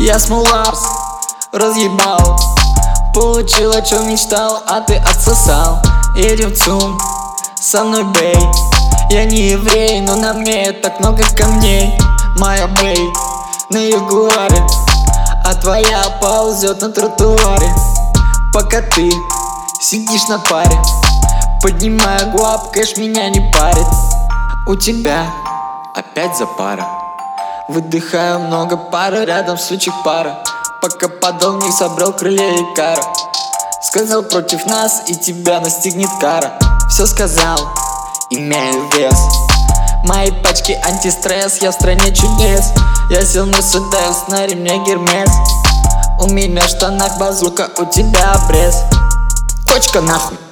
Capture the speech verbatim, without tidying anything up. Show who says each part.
Speaker 1: Я смол Марс, разъебал, получил, о чем мечтал, а ты отсосал. Едем в ЦУМ, со мной бей. Я не еврей, но на мне так много камней. Моя бей на ягуаре, а твоя ползет на тротуаре. Пока ты сидишь на паре, поднимая гуап, кэш меня не парит. У тебя опять запара, выдыхаю много пара, рядом сучек пара. Пока падал вниз, собрал крылья и кара. Сказал против нас, и тебя настигнет кара. Все сказал, имею вес. Мои пачки антистресс, я в стране чудес. Я сел в Мерседес, на ремне Гермес. У меня в штанах базука, у тебя обрез. Точка нахуй.